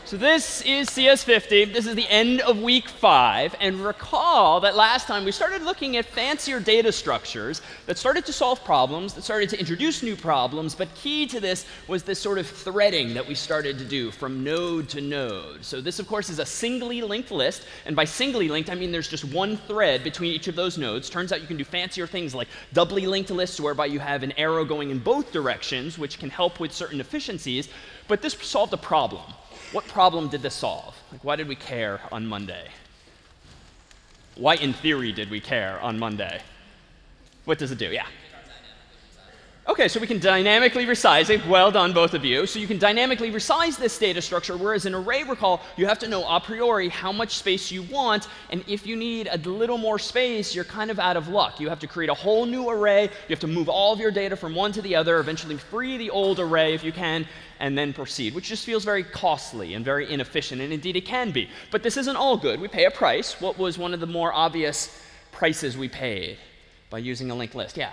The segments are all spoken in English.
So this is CS50. This is the end of week 5. And recall that last time we started looking at fancier data structures that started to solve problems, that started to introduce new problems. But key to this was this sort of threading that we started to do from node to node. So this, of course, is a singly linked list. And by singly linked, I mean there's just one thread between each of those nodes. Turns out you can do fancier things like doubly linked lists, whereby you have an arrow going in both directions, which can help with certain efficiencies. But this solved a problem. What problem did this solve? Like, why did we care on Monday? Why, in theory, did we care on Monday? What does it do? Yeah. OK, so we can dynamically resize it. Well done, both of you. So you can dynamically resize this data structure, whereas in array recall, you have to know a priori how much space you want. And if you need a little more space, you're kind of out of luck. You have to create a whole new array. You have to move all of your data from one to the other, eventually free the old array if you can, and then proceed, which just feels very costly and very inefficient. And indeed, it can be. But this isn't all good. We pay a price. What was one of the more obvious prices we paid by using a linked list? Yeah.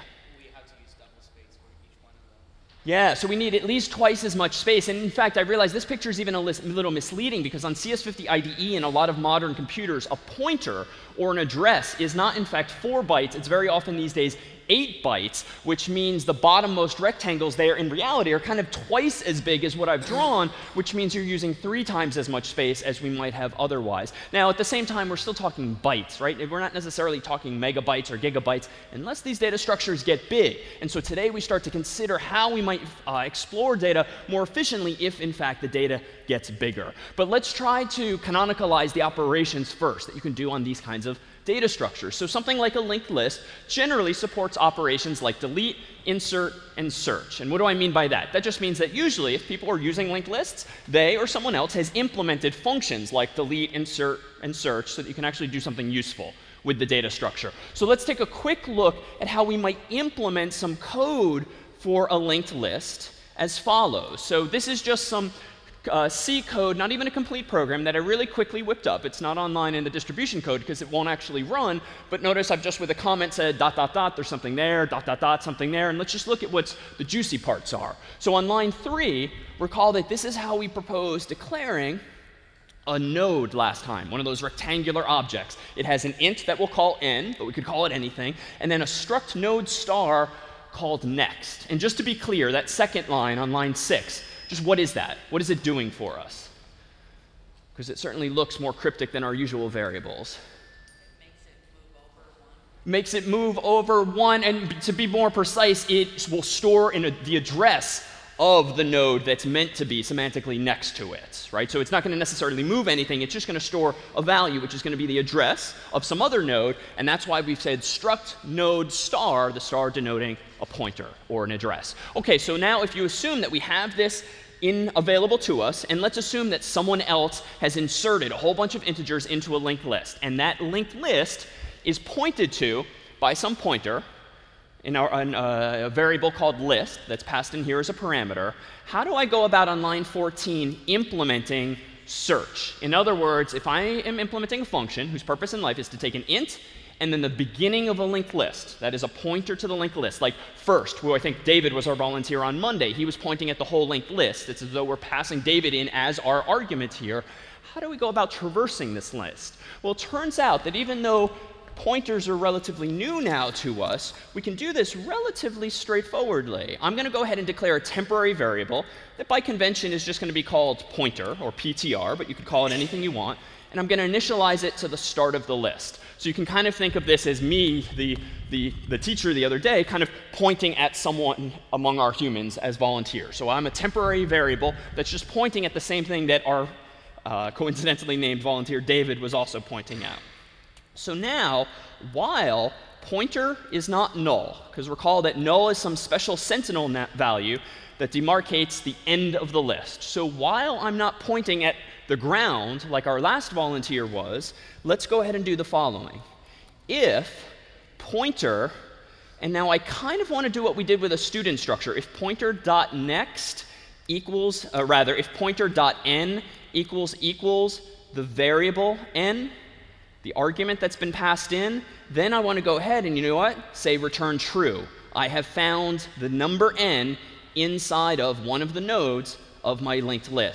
Yeah, so we need at least twice as much space. And in fact, I realize this picture is even a little misleading, because on CS50 IDE and a lot of modern computers, a pointer or an address is not in fact 4 bytes. It's very often these days 8 bytes, which means the bottommost rectangles there in reality are kind of twice as big as what I've drawn, which means you're using 3 times as much space as we might have otherwise. Now, at the same time, we're still talking bytes, right? We're not necessarily talking megabytes or gigabytes unless these data structures get big. And so today we start to consider how we might explore data more efficiently if, in fact, the data gets bigger. But let's try to canonicalize the operations first that you can do on these kinds of data structures. So something like a linked list generally supports operations like delete, insert, and search. And what do I mean by that? That just means that usually if people are using linked lists, they or someone else has implemented functions like delete, insert, and search so that you can actually do something useful with the data structure. So let's take a quick look at how we might implement some code for a linked list as follows. So this is just some C code, not even a complete program, that I really quickly whipped up. It's not online in the distribution code because it won't actually run. But notice I've just with a comment said ... there's something there, ... something there. And let's just look at what the juicy parts are. So on line 3, recall that this is how we propose declaring a node last time, one of those rectangular objects. It has an int that we'll call n, but we could call it anything, and then a struct node star called next. And just to be clear, that second line on line 6, just what is that? What is it doing for us? Because it certainly looks more cryptic than our usual variables. It makes it move over 1. And to be more precise, it will store in the address of the node that's meant to be semantically next to it, right? So it's not going to necessarily move anything. It's just going to store a value, which is going to be the address of some other node. And that's why we've said struct node star, the star denoting a pointer or an address. OK, so now if you assume that we have this available to us, and let's assume that someone else has inserted a whole bunch of integers into a linked list, and that linked list is pointed to by some pointer in a variable called list that's passed in here as a parameter. How do I go about on line 14 implementing search? In other words, if I am implementing a function whose purpose in life is to take an int and then the beginning of a linked list, that is a pointer to the linked list, like first, who I think David was our volunteer on Monday, he was pointing at the whole linked list. It's as though we're passing David in as our argument here. How do we go about traversing this list? Well, it turns out that even though pointers are relatively new now to us, we can do this relatively straightforwardly. I'm going to go ahead and declare a temporary variable that by convention is just going to be called pointer or PTR, but you could call it anything you want. And I'm going to initialize it to the start of the list. So you can kind of think of this as me, the teacher the other day, kind of pointing at someone among our humans as volunteer. So I'm a temporary variable that's just pointing at the same thing that our coincidentally named volunteer David was also pointing at. So now, while pointer is not null, because recall that null is some special sentinel value that demarcates the end of the list. So while I'm not pointing at the ground like our last volunteer was, let's go ahead and do the following. If pointer, and now I kind of want to do what we did with a student structure. If pointer.next equals, if pointer.n equals the variable n, the argument that's been passed in, then I want to go ahead and, you know what, say return true. I have found the number n inside of one of the nodes of my linked list.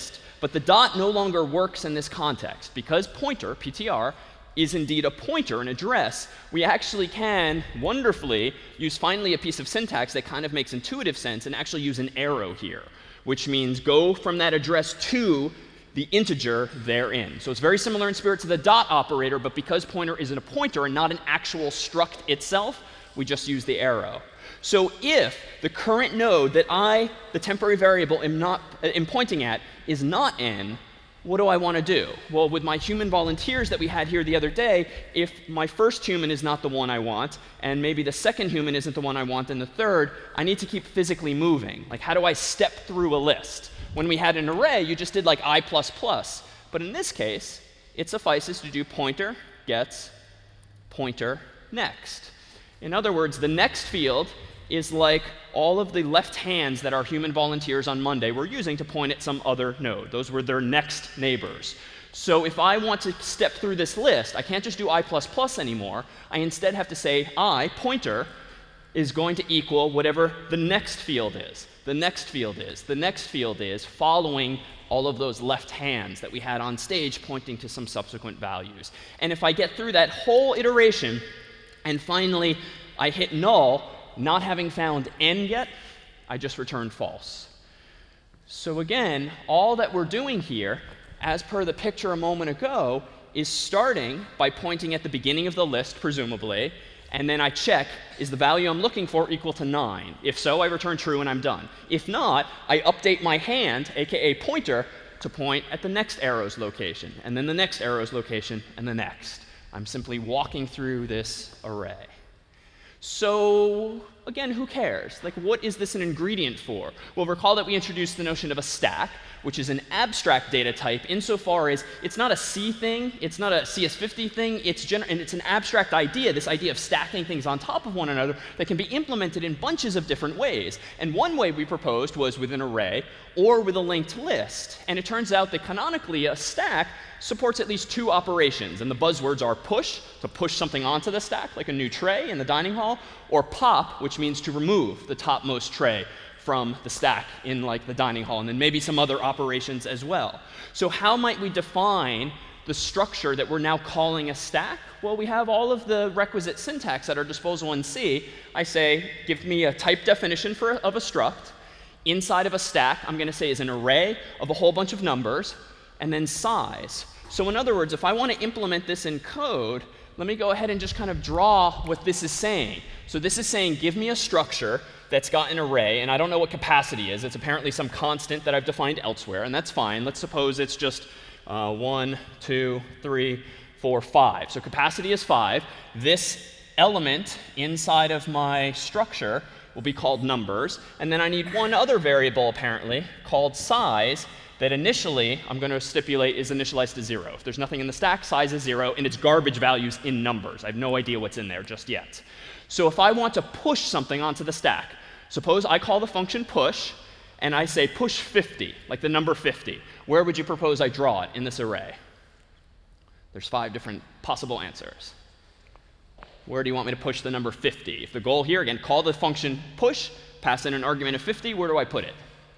But the dot no longer works in this context. Because pointer, PTR, is indeed a pointer, an address, we actually can wonderfully use finally a piece of syntax that kind of makes intuitive sense and actually use an arrow here, which means go from that address to the integer therein. So it's very similar in spirit to the dot operator, but because pointer isn't a pointer and not an actual struct itself, we just use the arrow. So if the current node that the temporary variable, am pointing at is not n, what do I want to do? Well, with my human volunteers that we had here the other day, if my first human is not the one I want, and maybe the second human isn't the one I want, and the third, I need to keep physically moving. Like, how do I step through a list? When we had an array, you just did like I++. But in this case, it suffices to do pointer gets pointer next. In other words, the next field is like all of the left hands that our human volunteers on Monday were using to point at some other node. Those were their next neighbors. So if I want to step through this list, I can't just do I++ anymore. I instead have to say I, pointer, is going to equal whatever the next field is. The next field is. The next field is following all of those left hands that we had on stage pointing to some subsequent values. And if I get through that whole iteration and finally I hit null, not having found n yet, I just return false. So again, all that we're doing here, as per the picture a moment ago, is starting by pointing at the beginning of the list, presumably, and then I check, is the value I'm looking for equal to 9? If so, I return true and I'm done. If not, I update my hand, aka pointer, to point at the next arrow's location, and then the next arrow's location, and the next. I'm simply walking through this array. So again, who cares? Like, what is this an ingredient for? Well, recall that we introduced the notion of a stack, which is an abstract data type insofar as it's not a C thing, it's not a CS50 thing, and it's an abstract idea, this idea of stacking things on top of one another that can be implemented in bunches of different ways. And one way we proposed was with an array or with a linked list. And it turns out that canonically a stack supports at least two operations. And the buzzwords are push, to push something onto the stack, like a new tray in the dining hall, or pop, which means to remove the topmost tray from the stack in like the dining hall, and then maybe some other operations as well. So how might we define the structure that we're now calling a stack? Well, we have all of the requisite syntax at our disposal in C. I say, give me a type definition of a struct. Inside of a stack, I'm going to say is an array of a whole bunch of numbers, and then size. So in other words, if I want to implement this in code, let me go ahead and just kind of draw what this is saying. So this is saying, give me a structure that's got an array, and I don't know what capacity is. It's apparently some constant that I've defined elsewhere, and that's fine. Let's suppose it's just 1, 2, 3, 4, 5. So capacity is 5. This element inside of my structure will be called numbers, and then I need one other variable, apparently, called size, that initially I'm going to stipulate is initialized to 0. If there's nothing in the stack, size is 0, and it's garbage values in numbers. I have no idea what's in there just yet. So if I want to push something onto the stack, suppose I call the function push, and I say push 50, like the number 50. Where would you propose I draw it in this array? There's 5 different possible answers. Where do you want me to push the number 50? If the goal here, again, call the function push, pass in an argument of 50, where do I put it?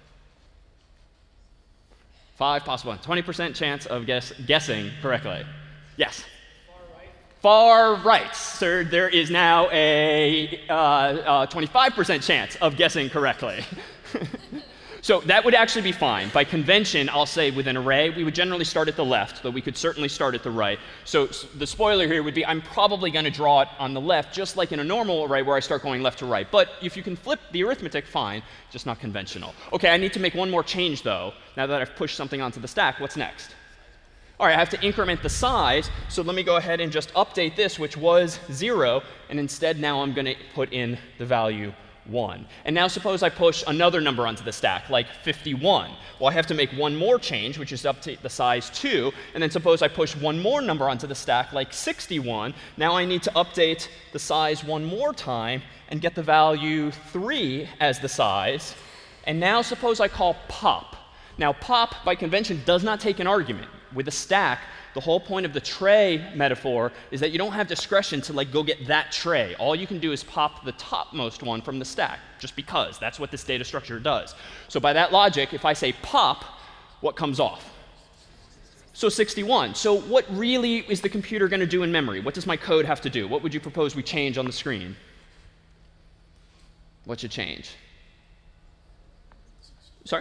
5 possible, 20% chance of guessing correctly. Yes? Far right. So there is now a 25% chance of guessing correctly. So that would actually be fine. By convention, I'll say with an array, we would generally start at the left, though we could certainly start at the right. So the spoiler here would be I'm probably going to draw it on the left, just like in a normal array where I start going left to right. But if you can flip the arithmetic, fine, just not conventional. OK, I need to make one more change, though. Now that I've pushed something onto the stack, what's next? All right, I have to increment the size, so let me go ahead and just update this, which was 0, and instead now I'm going to put in the value 1. And now suppose I push another number onto the stack, like 51. Well, I have to make one more change, which is to update the size 2, and then suppose I push one more number onto the stack, like 61. Now I need to update the size one more time and get the value 3 as the size. And now suppose I call pop. Now pop, by convention, does not take an argument. With a stack, the whole point of the tray metaphor is that you don't have discretion to like go get that tray. All you can do is pop the topmost one from the stack, just because. That's what this data structure does. So by that logic, if I say pop, what comes off? So 61. So what really is the computer going to do in memory? What does my code have to do? What would you propose we change on the screen? What should change? Sorry?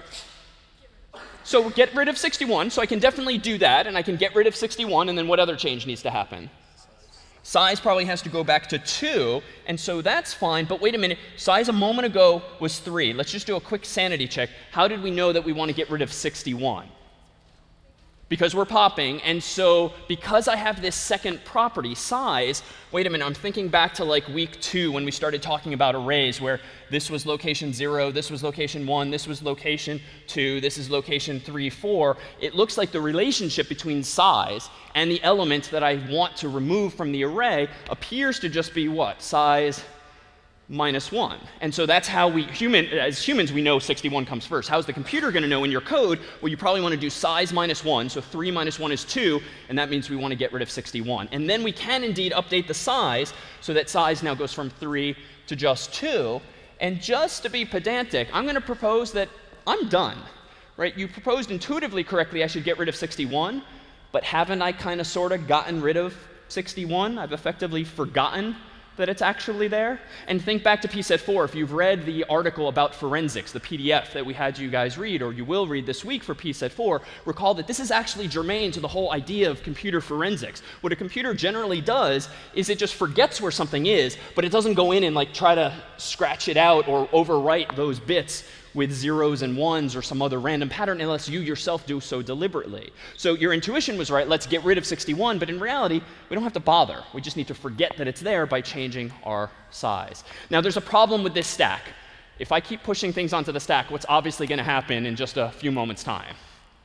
So get rid of 61. So I can definitely do that, and I can get rid of 61, and then what other change needs to happen? Size probably has to go back to 2, and so that's fine. But wait a minute. Size a moment ago was 3. Let's just do a quick sanity check. How did we know that we want to get rid of 61? Because we're popping, and so because I have this second property, size, wait a minute, I'm thinking back to like week 2 when we started talking about arrays, where this was location 0, this was location 1, this was location 2, this is location 3, 4. It looks like the relationship between size and the element that I want to remove from the array appears to just be what? Size minus 1. And so that's how as humans, we know 61 comes first. How's the computer going to know in your code? Well, you probably want to do size minus 1. So 3 minus 1 is 2, and that means we want to get rid of 61. And then we can indeed update the size so that size now goes from 3 to just 2. And just to be pedantic, I'm going to propose that I'm done. Right? You proposed intuitively correctly I should get rid of 61, but haven't I kind of sort of gotten rid of 61? I've effectively forgotten that it's actually there. And think back to PSET 4. If you've read the article about forensics, the PDF that we had you guys read, or you will read this week for PSET 4, recall that this is actually germane to the whole idea of computer forensics. What a computer generally does is it just forgets where something is, but it doesn't go in and like try to scratch it out or overwrite those bits with zeros and ones or some other random pattern unless you yourself do so deliberately. So your intuition was right, let's get rid of 61, but in reality, we don't have to bother. We just need to forget that it's there by changing our size. Now there's a problem with this stack. If I keep pushing things onto the stack, what's obviously going to happen in just a few moments' time?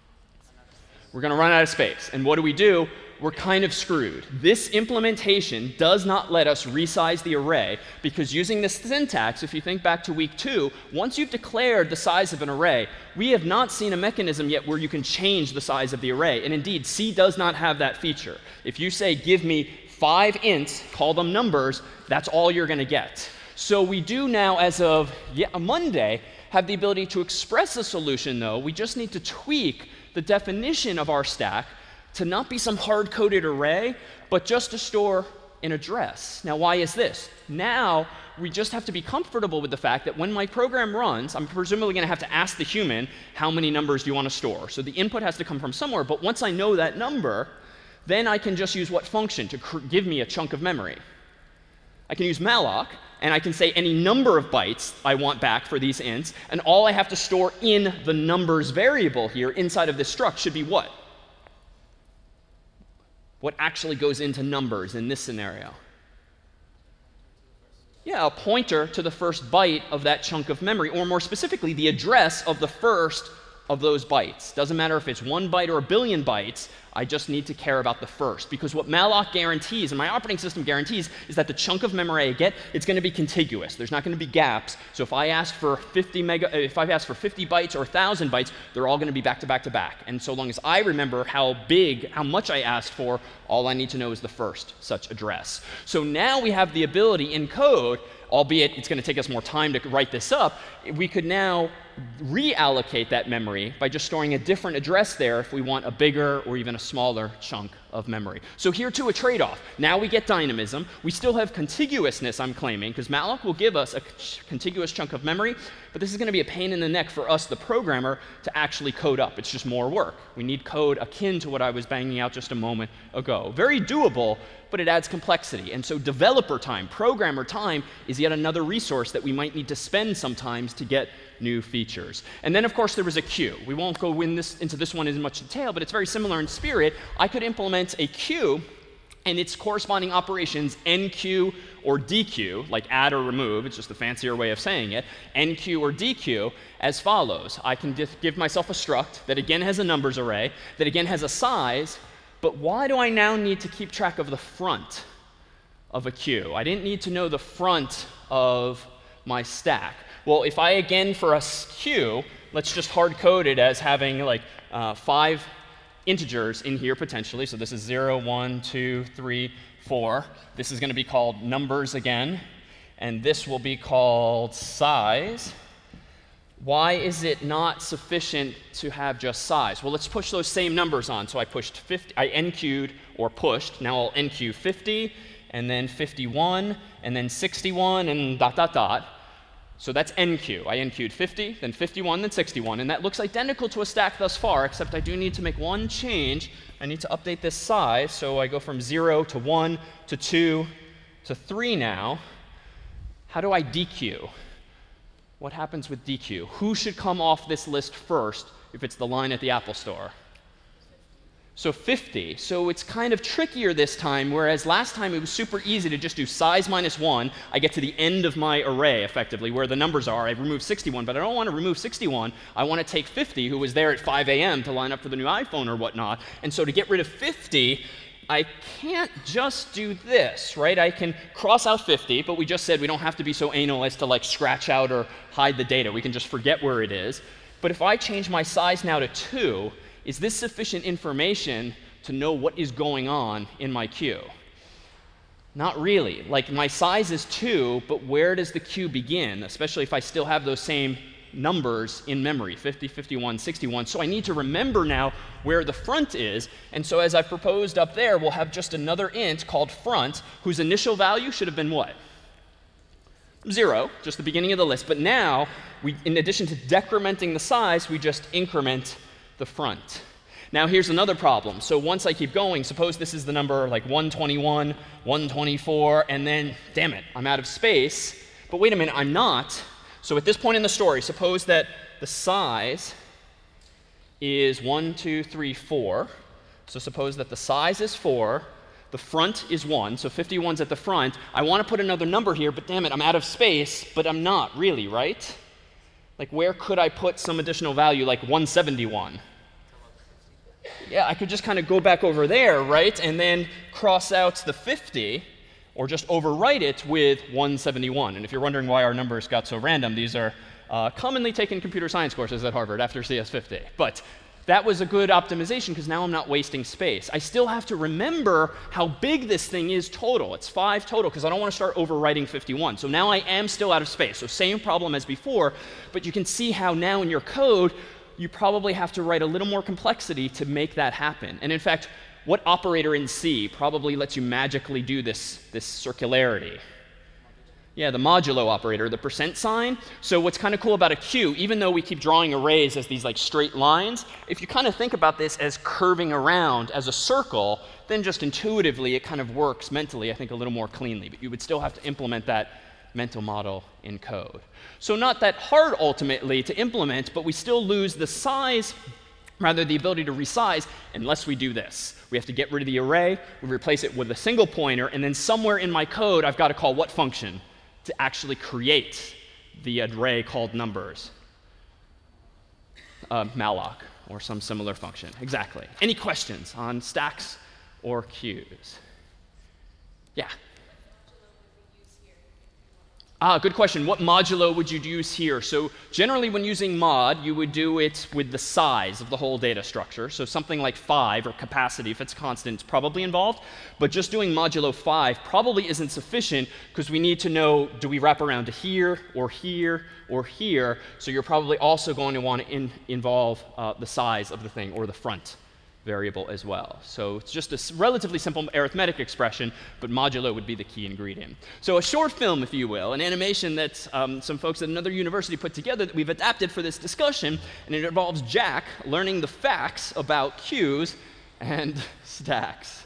We're going to run out of space. And what do? We're kind of screwed. This implementation does not let us resize the array because using this syntax, if you think back to week 2, once you've declared the size of an array, we have not seen a mechanism yet where you can change the size of the array. And indeed, C does not have that feature. If you say, give me 5 ints, call them numbers, that's all you're going to get. So we do now, as of Monday, have the ability to express a solution, though. We just need to tweak the definition of our stack to not be some hard-coded array, but just to store an address. Now, why is this? Now, we just have to be comfortable with the fact that when my program runs, I'm presumably going to have to ask the human, how many numbers do you want to store? So the input has to come from somewhere, but once I know that number, then I can just use what function to give me a chunk of memory? I can use malloc, and I can say any number of bytes I want back for these ints, and all I have to store in the numbers variable here inside of this struct should be what? What actually goes into numbers in this scenario? Yeah, a pointer to the first byte of that chunk of memory, or more specifically, the address of the first of those bytes. Doesn't matter if it's 1 byte or a billion bytes, I just need to care about the first. Because what malloc guarantees, and my operating system guarantees, is that the chunk of memory I get, it's going to be contiguous. There's not going to be gaps. So if I ask for 50 bytes or 1,000 bytes, they're all going to be back to back to back. And so long as I remember how much I asked for, all I need to know is the first such address. So now we have the ability in code, albeit it's going to take us more time to write this up, we could now reallocate that memory by just storing a different address there if we want a bigger or even a smaller chunk of memory. So here too a trade-off. Now we get dynamism. We still have contiguousness, I'm claiming, because malloc will give us a contiguous chunk of memory, but this is going to be a pain in the neck for us, the programmer, to actually code up. It's just more work. We need code akin to what I was banging out just a moment ago. Very doable, but it adds complexity. And so developer time, programmer time, is yet another resource that we might need to spend sometimes to get new features. And then, of course, there was a queue. We won't go into this one in much detail, but it's very similar in spirit. I could implement a queue and its corresponding operations, enqueue or dequeue, like add or remove, it's just a fancier way of saying it, enqueue or dequeue, as follows. I can give myself a struct that again has a numbers array, that again has a size, but why do I now need to keep track of the front of a queue? I didn't need to know the front of my stack. Well, if I, again, for a queue, let's just hard code it as having like 5 integers in here potentially. So this is 0, 1, 2, 3, 4. This is going to be called numbers again. And this will be called size. Why is it not sufficient to have just size? Well, let's push those same numbers on. So I pushed 50, I NQ'd or pushed. Now I'll NQ 50, and then 51, and then 61, and dot, dot, dot. So that's NQ. I NQ'd 50, then 51, then 61. And that looks identical to a stack thus far, except I do need to make one change. I need to update this size. So I go from 0 to 1 to 2 to 3 now. How do I DQ? What happens with DQ? Who should come off this list first if it's the line at the Apple Store? So 50. So it's kind of trickier this time, whereas last time it was super easy to just do size minus 1. I get to the end of my array, effectively, where the numbers are. I remove 61, but I don't want to remove 61. I want to take 50, who was there at 5 a.m. to line up for the new iPhone or whatnot. And so to get rid of 50, I can't just do this, right? I can cross out 50, but we just said we don't have to be so anal as to like scratch out or hide the data. We can just forget where it is. But if I change my size now to 2, is this sufficient information to know what is going on in my queue? Not really. Like, my size is 2, but where does the queue begin, especially if I still have those same numbers in memory, 50, 51, 61. So I need to remember now where the front is. And so as I've proposed up there, we'll have just another int called front, whose initial value should have been what? 0, just the beginning of the list. But now, in addition to decrementing the size, we just increment the front. Now here's another problem. So once I keep going, suppose this is the number like 121, 124, and then, damn it, I'm out of space. But wait a minute, I'm not. So at this point in the story, suppose that the size is 1, 2, 3, 4. So suppose that the size is 4, the front is 1, so 51's at the front. I want to put another number here, but damn it, I'm out of space, but I'm not really, right? Like, where could I put some additional value, like 171? Yeah, I could just kind of go back over there, right, and then cross out the 50, or just overwrite it with 171. And if you're wondering why our numbers got so random, these are commonly taken computer science courses at Harvard after CS50. But that was a good optimization, because now I'm not wasting space. I still have to remember how big this thing is total. It's 5 total, because I don't want to start overwriting 51. So now I am still out of space. So same problem as before, but you can see how now in your code, you probably have to write a little more complexity to make that happen. And in fact, what operator in C probably lets you magically do this circularity? Yeah, the modulo operator, the percent sign. So what's kind of cool about a queue, even though we keep drawing arrays as these like straight lines, if you kind of think about this as curving around as a circle, then just intuitively it kind of works mentally, I think, a little more cleanly. But you would still have to implement that mental model in code. So not that hard ultimately to implement, but we still lose the size, rather the ability to resize, unless we do this. We have to get rid of the array, we replace it with a single pointer, and then somewhere in my code I've got to call what function to actually create the array called numbers? Malloc, or some similar function. Exactly. Any questions on stacks or queues? Yeah? Good question. What modulo would you use here? So generally when using mod, you would do it with the size of the whole data structure. So something like 5, or capacity, if it's constant, is probably involved. But just doing modulo 5 probably isn't sufficient, because we need to know, do we wrap around to here, or here, or here? So you're probably also going to want to involve the size of the thing, or the front variable as well. So it's just a relatively simple arithmetic expression, but modulo would be the key ingredient. So a short film, if you will, an animation that some folks at another university put together that we've adapted for this discussion, and it involves Jack learning the facts about queues and stacks.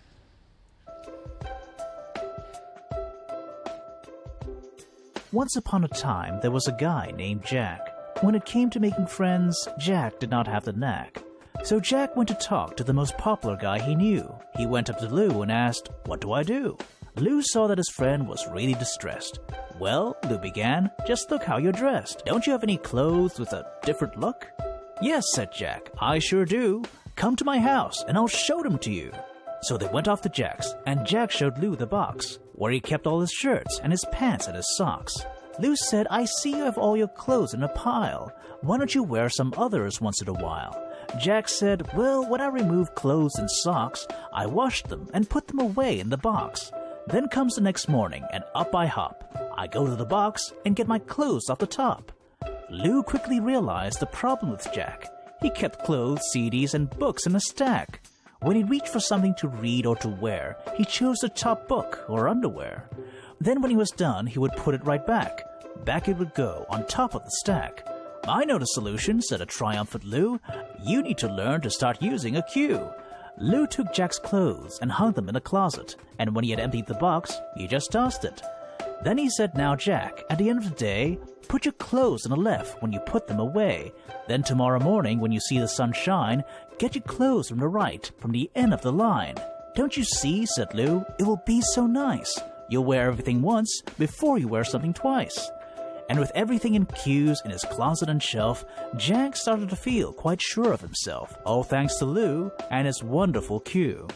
Once upon a time, there was a guy named Jack. When it came to making friends, Jack did not have the knack. So Jack went to talk to the most popular guy he knew. He went up to Lou and asked, "What do I do?" Lou saw that his friend was really distressed. "Well," Lou began, "just look how you're dressed. Don't you have any clothes with a different look?" "Yes," said Jack, "I sure do. Come to my house and I'll show them to you." So they went off to Jack's, and Jack showed Lou the box, where he kept all his shirts and his pants and his socks. Lou said, "I see you have all your clothes in a pile. Why don't you wear some others once in a while?" Jack said, "Well, when I remove clothes and socks, I wash them and put them away in the box. Then comes the next morning, and up I hop. I go to the box and get my clothes off the top." Lou quickly realized the problem with Jack. He kept clothes, CDs, and books in a stack. When he reached for something to read or to wear, he chose the top book or underwear. Then when he was done, he would put it right back. Back it would go, on top of the stack. "I know the solution," said a triumphant Lou. "You need to learn to start using a queue." Lou took Jack's clothes and hung them in a closet, and when he had emptied the box, he just tossed it. Then he said, "Now, Jack, at the end of the day, put your clothes on the left when you put them away. Then tomorrow morning, when you see the sun shine, get your clothes from the right, from the end of the line." "Don't you see," said Lou, "it will be so nice. You'll wear everything once before you wear something twice." And with everything in queues in his closet and shelf, Jack started to feel quite sure of himself, all thanks to Lou and his wonderful queue.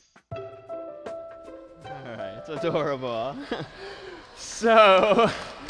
All right, it's adorable. So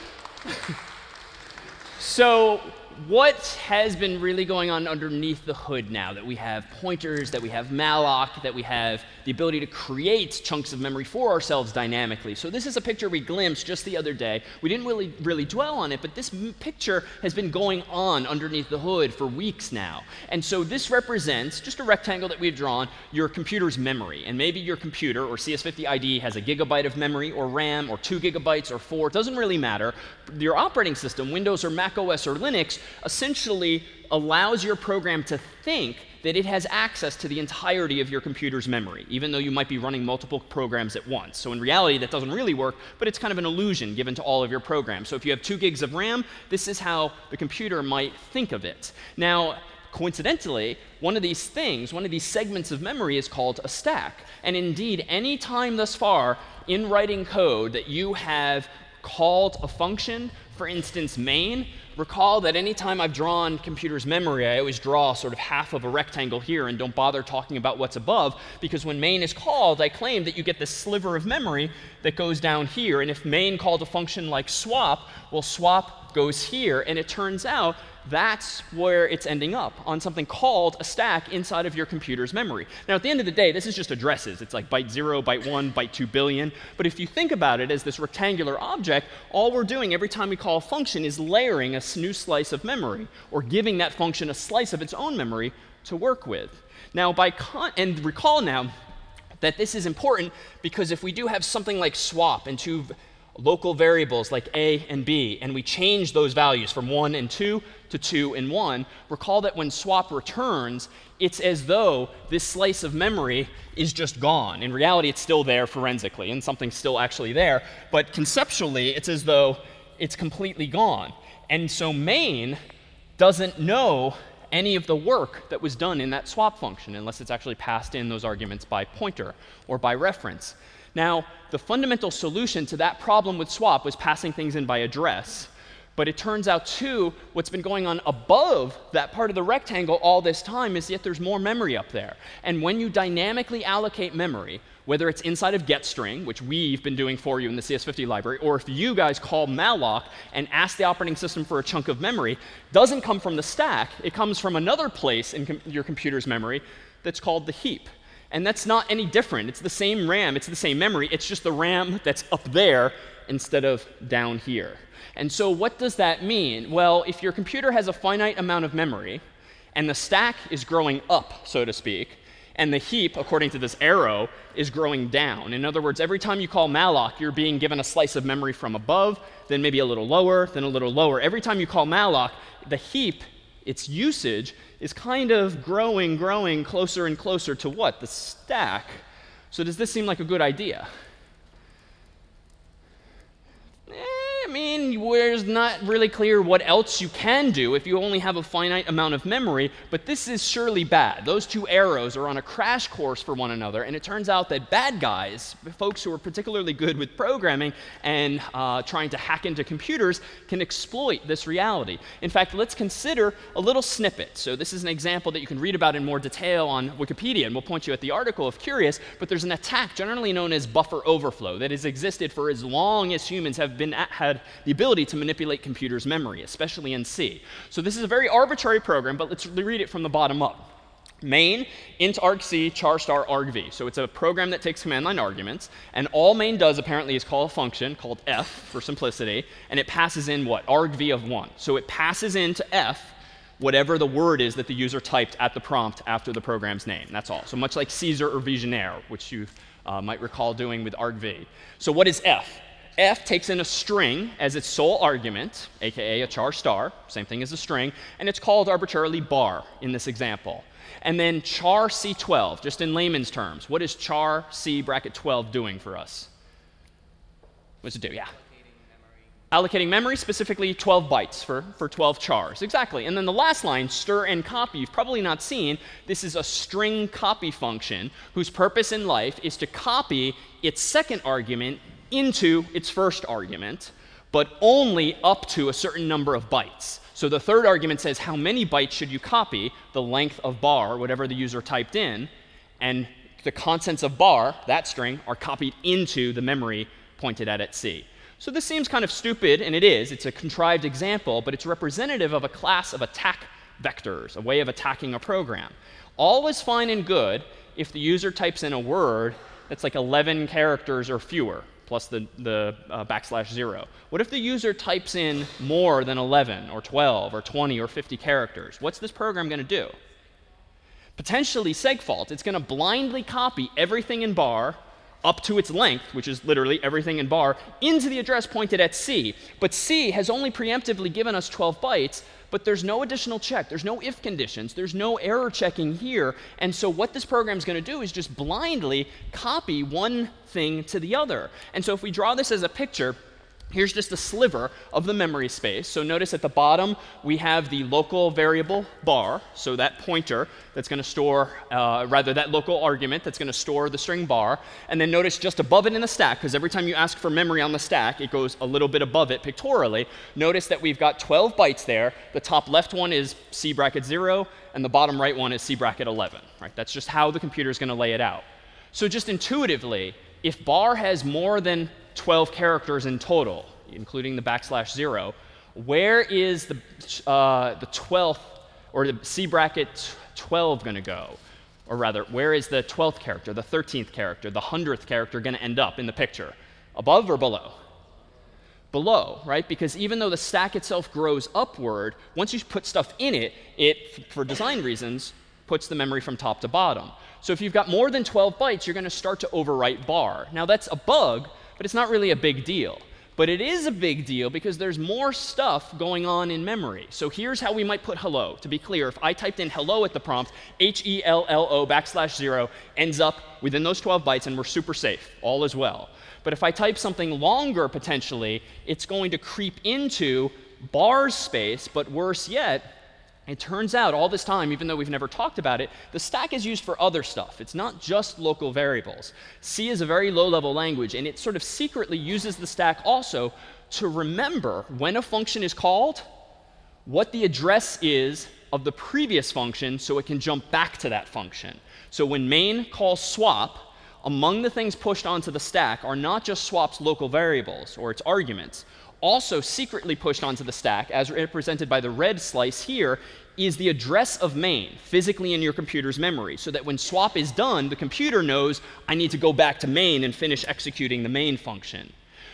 what has been really going on underneath the hood now that we have pointers, that we have malloc, that we have the ability to create chunks of memory for ourselves dynamically? So this is a picture we glimpsed just the other day. We didn't really dwell on it, but this picture has been going on underneath the hood for weeks now. And so this represents, just a rectangle that we've drawn, your computer's memory. And maybe your computer or CS50 ID has a gigabyte of memory or RAM or 2 gigabytes or 4. It doesn't really matter. Your operating system, Windows or Mac OS or Linux, essentially allows your program to think that it has access to the entirety of your computer's memory, even though you might be running multiple programs at once. So in reality, that doesn't really work, but it's kind of an illusion given to all of your programs. So if you have 2 gigs of RAM, this is how the computer might think of it. Now, coincidentally, one of these segments of memory is called a stack. And indeed, any time thus far in writing code that you have called a function, for instance, main, recall that anytime I've drawn computer's memory, I always draw sort of half of a rectangle here and don't bother talking about what's above, because when main is called, I claim that you get this sliver of memory that goes down here. And if main called a function like swap, well, swap goes here, and it turns out that's where it's ending up, on something called a stack inside of your computer's memory. Now, at the end of the day, this is just addresses. It's like byte 0, byte 1, byte 2 billion. But if you think about it as this rectangular object, all we're doing every time we call a function is layering a new slice of memory, or giving that function a slice of its own memory to work with. Now, and recall now that this is important, because if we do have something like swap and 2 local variables like a and b, and we change those values from 1 and 2 to 2 and 1, recall that when swap returns, it's as though this slice of memory is just gone. In reality, it's still there forensically, and something's still actually there. But conceptually, it's as though it's completely gone. And so main doesn't know any of the work that was done in that swap function, unless it's actually passed in those arguments by pointer or by reference. Now, the fundamental solution to that problem with swap was passing things in by address. But it turns out, too, what's been going on above that part of the rectangle all this time is yet there's more memory up there. And when you dynamically allocate memory, whether it's inside of getString, which we've been doing for you in the CS50 library, or if you guys call malloc and ask the operating system for a chunk of memory, doesn't come from the stack. It comes from another place in your computer's memory that's called the heap. And that's not any different. It's the same RAM. It's the same memory. It's just the RAM that's up there instead of down here. And so what does that mean? Well, if your computer has a finite amount of memory, and the stack is growing up, so to speak, and the heap, according to this arrow, is growing down. In other words, every time you call malloc, you're being given a slice of memory from above, then maybe a little lower, then a little lower. Every time you call malloc, the heap, its usage, is kind of growing closer and closer to what? The stack. So does this seem like a good idea? I mean, it's not really clear what else you can do if you only have a finite amount of memory, but this is surely bad. Those two arrows are on a crash course for one another, and it turns out that bad guys, folks who are particularly good with programming and trying to hack into computers, can exploit this reality. In fact, let's consider a little snippet. So this is an example that you can read about in more detail on Wikipedia, and we'll point you at the article if curious, but there's an attack generally known as buffer overflow that has existed for as long as humans have had the ability to manipulate computers' memory, especially in C. So this is a very arbitrary program, but let's read it from the bottom up. Main, int argc, char star argv. So it's a program that takes command line arguments. And all main does apparently is call a function called f for simplicity. And it passes in what? Argv of 1. So it passes into f whatever the word is that the user typed at the prompt after the program's name. That's all. So much like Caesar or Visionaire, which you might recall doing with argv. So what is f? F takes in a string as its sole argument, aka a char star, same thing as a string, and it's called arbitrarily bar in this example. And then char c12, just in layman's terms, what is char c bracket 12 doing for us? What does it do? Yeah. Allocating memory, specifically 12 bytes for 12 chars. Exactly. And then the last line, stir and copy, you've probably not seen. This is a string copy function whose purpose in life is to copy its second argument into its first argument, but only up to a certain number of bytes. So the third argument says how many bytes should you copy, the length of bar, whatever the user typed in, and the contents of bar, that string, are copied into the memory pointed at C. So this seems kind of stupid, and it is. It's a contrived example, but it's representative of a class of attack vectors, a way of attacking a program. All is fine and good if the user types in a word that's like 11 characters or fewer, plus the \0. What if the user types in more than 11 or 12 or 20 or 50 characters? What's this program going to do? Potentially segfault. It's going to blindly copy everything in bar up to its length, which is literally everything in bar, into the address pointed at C. But C has only preemptively given us 12 bytes, but there's no additional check. There's no if conditions. There's no error checking here. And so what this program is going to do is just blindly copy one thing to the other. And so if we draw this as a picture, here's just a sliver of the memory space. So notice at the bottom, we have the local variable bar. So that pointer that's going to store, that local argument that's going to store the string bar. And then notice just above it in the stack, because every time you ask for memory on the stack, it goes a little bit above it pictorially. Notice that we've got 12 bytes there. The top left one is C bracket 0, and the bottom right one is C bracket 11. Right? That's just how the computer is going to lay it out. So just intuitively, if bar has more than 12 characters in total, including the \0, where is the 12th or the C bracket 12 going to go? Or rather, where is the 12th character, the 13th character, the 100th character going to end up in the picture? Above or below? Below, right? Because even though the stack itself grows upward, once you put stuff in it, it, for design reasons, puts the memory from top to bottom. So if you've got more than 12 bytes, you're going to start to overwrite bar. Now that's a bug, but it's not really a big deal. But it is a big deal because there's more stuff going on in memory. So here's how we might put hello. To be clear, if I typed in hello at the prompt, HELLO \0 ends up within those 12 bytes, and we're super safe. All is well. But if I type something longer, potentially, it's going to creep into bar space, but worse yet, it turns out all this time, even though we've never talked about it, the stack is used for other stuff. It's not just local variables. C is a very low-level language, and it sort of secretly uses the stack also to remember when a function is called, what the address is of the previous function so it can jump back to that function. So when main calls swap, among the things pushed onto the stack are not just swap's local variables or its arguments. Also secretly pushed onto the stack, as represented by the red slice here, is the address of main physically in your computer's memory, so that when swap is done, the computer knows I need to go back to main and finish executing the main function.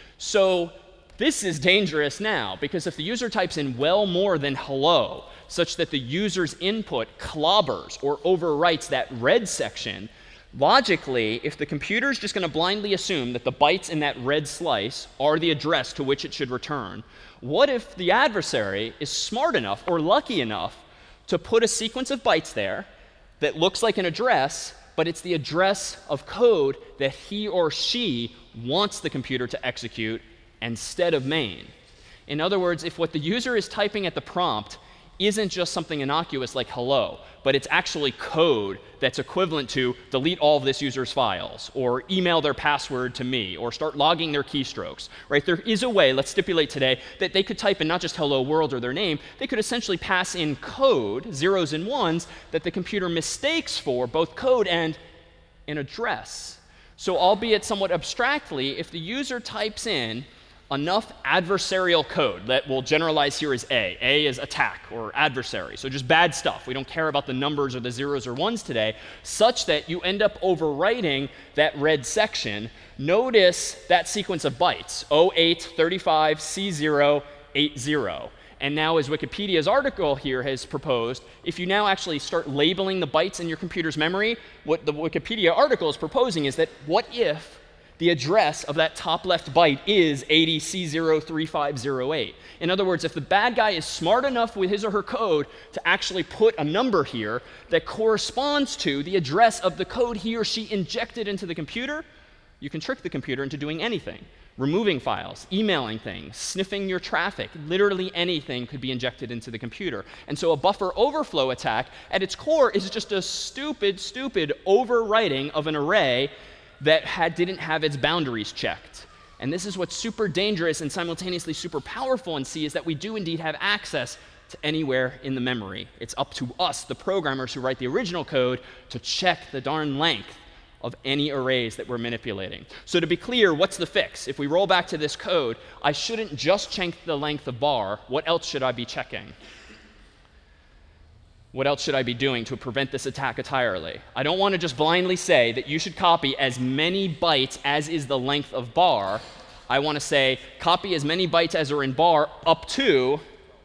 So this is dangerous now, because if the user types in well more than hello, such that the user's input clobbers or overwrites that red section, logically, if the computer is just going to blindly assume that the bytes in that red slice are the address to which it should return, what if the adversary is smart enough or lucky enough to put a sequence of bytes there that looks like an address, but it's the address of code that he or she wants the computer to execute instead of main? In other words, if what the user is typing at the prompt isn't just something innocuous like hello, but it's actually code that's equivalent to delete all of this user's files, or email their password to me, or start logging their keystrokes, right? There is a way, let's stipulate today, that they could type in not just hello world or their name, they could essentially pass in code, zeros and ones, that the computer mistakes for both code and an address. So albeit somewhat abstractly, if the user types in enough adversarial code that we'll generalize here as A. A is attack or adversary, so just bad stuff. We don't care about the numbers or the zeros or ones today, such that you end up overwriting that red section. Notice that sequence of bytes, 0835 C0 80. And now, as Wikipedia's article here has proposed, if you now actually start labeling the bytes in your computer's memory, what the Wikipedia article is proposing is that what if the address of that top left byte is 80C03508? In other words, if the bad guy is smart enough with his or her code to actually put a number here that corresponds to the address of the code he or she injected into the computer, you can trick the computer into doing anything. Removing files, emailing things, sniffing your traffic, literally anything could be injected into the computer. And so a buffer overflow attack at its core is just a stupid overwriting of an array that didn't have its boundaries checked. And this is what's super dangerous and simultaneously super powerful in C, is that we do indeed have access to anywhere in the memory. It's up to us, the programmers who write the original code, to check the darn length of any arrays that we're manipulating. So to be clear, what's the fix? If we roll back to this code, I shouldn't just check the length of bar. What else should I be checking? What else should I be doing to prevent this attack entirely? I don't want to just blindly say that you should copy as many bytes as is the length of bar. I want to say copy as many bytes as are in bar up to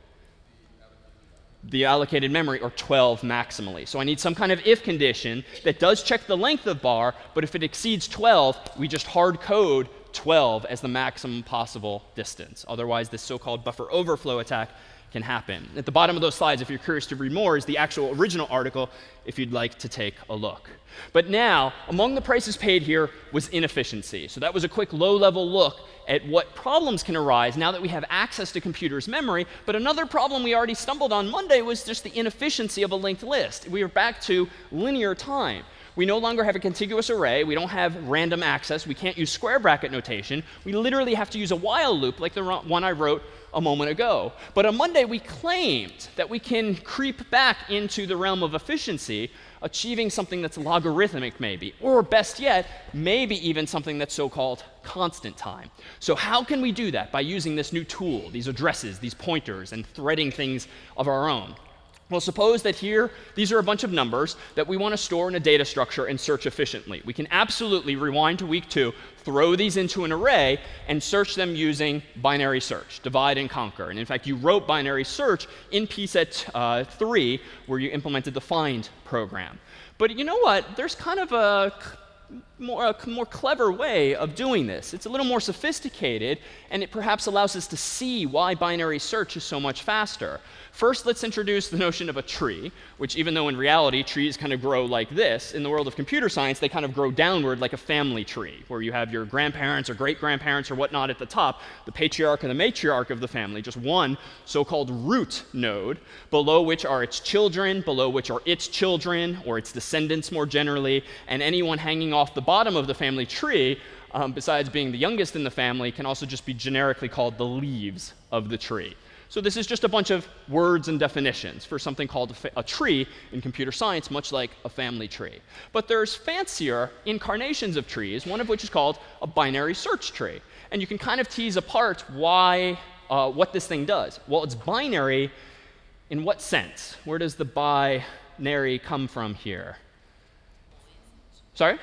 the allocated memory, or 12 maximally. So I need some kind of if condition that does check the length of bar, but if it exceeds 12, we just hard code 12 as the maximum possible distance. Otherwise, this so-called buffer overflow attack can happen. At the bottom of those slides, if you're curious to read more, is the actual original article if you'd like to take a look. But now, among the prices paid here was inefficiency. So that was a quick low-level look at what problems can arise now that we have access to computers' memory. But another problem we already stumbled on Monday was just the inefficiency of a linked list. We are back to linear time. We no longer have a contiguous array. We don't have random access. We can't use square bracket notation. We literally have to use a while loop like the one I wrote a moment ago. But on Monday, we claimed that we can creep back into the realm of efficiency, achieving something that's logarithmic maybe, or best yet, maybe even something that's so-called constant time. So how can we do that? By using this new tool, these addresses, these pointers, and threading things of our own. Well, suppose that here, these are a bunch of numbers that we want to store in a data structure and search efficiently. We can absolutely rewind to week 2, throw these into an array, and search them using binary search, divide and conquer. And in fact, you wrote binary search in PSET 3, where you implemented the find program. But you know what? There's kind of a more clever way of doing this. It's a little more sophisticated, and it perhaps allows us to see why binary search is so much faster. First, let's introduce the notion of a tree, which even though in reality trees kind of grow like this, in the world of computer science, they kind of grow downward like a family tree, where you have your grandparents or great-grandparents or whatnot at the top, the patriarch and the matriarch of the family, just one so-called root node, below which are its children, below which are its children, or its descendants more generally, and anyone hanging off the bottom of the family tree, besides being the youngest in the family, can also just be generically called the leaves of the tree. So this is just a bunch of words and definitions for something called a tree in computer science, much like a family tree. But there's fancier incarnations of trees, one of which is called a binary search tree. And you can kind of tease apart what this thing does. Well, it's binary in what sense? Where does the binary come from here? Sorry?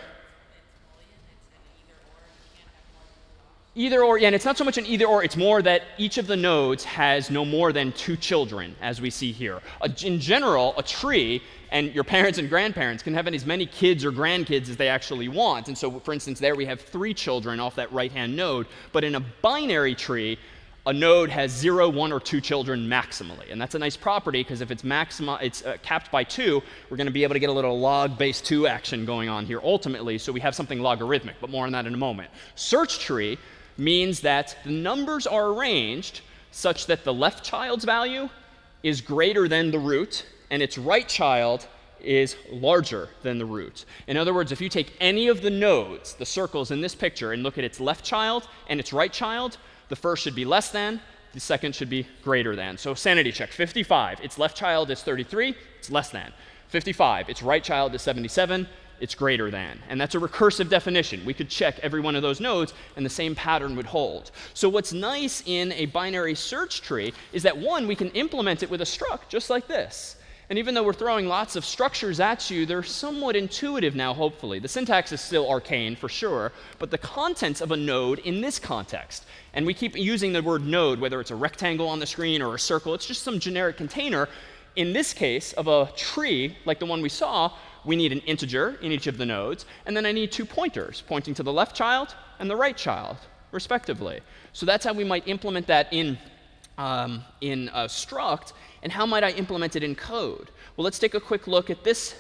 Either or, yeah, and it's not so much an either or, it's more that each of the nodes has no more than 2 children, as we see here. In general, a tree, and your parents and grandparents can have as many kids or grandkids as they actually want. And so, for instance, there we have 3 children off that right-hand node. But in a binary tree, a node has 0, 1, or 2 children maximally. And that's a nice property, because if it's capped by 2, we're going to be able to get a little log base 2 action going on here ultimately, so we have something logarithmic, but more on that in a moment. Search tree means that the numbers are arranged such that the left child's value is greater than the root, and its right child is larger than the root. In other words, if you take any of the nodes, the circles in this picture, and look at its left child and its right child, the first should be less than, the second should be greater than. So sanity check, 55. Its left child is 33, it's less than. 55, its right child is 77, it's greater than. And that's a recursive definition. We could check every one of those nodes, and the same pattern would hold. So what's nice in a binary search tree is that, one, we can implement it with a struct, just like this. And even though we're throwing lots of structures at you, they're somewhat intuitive now, hopefully. The syntax is still arcane, for sure, but the contents of a node in this context, and we keep using the word node, whether it's a rectangle on the screen or a circle, it's just some generic container. In this case of a tree, like the one we saw, we need an integer in each of the nodes, and then I need 2 pointers, pointing to the left child and the right child, respectively. So that's how we might implement that in a struct. And how might I implement it in code? Well, let's take a quick look at this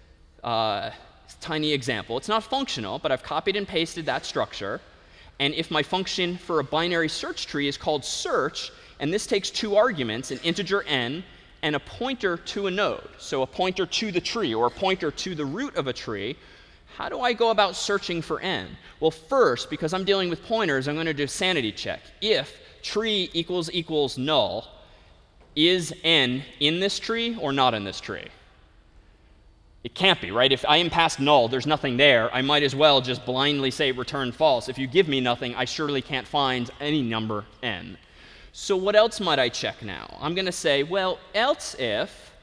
tiny example. It's not functional, but I've copied and pasted that structure. And if my function for a binary search tree is called search, and this takes 2 arguments, an integer n and a pointer to a node, so a pointer to the tree or a pointer to the root of a tree, how do I go about searching for n? Well, first, because I'm dealing with pointers, I'm going to do a sanity check. If tree equals null, is n in this tree or not in this tree? It can't be, right? If I am past null, there's nothing there. I might as well just blindly say return false. If you give me nothing, I surely can't find any number n. So what else might I check now? I'm going to say, well, else if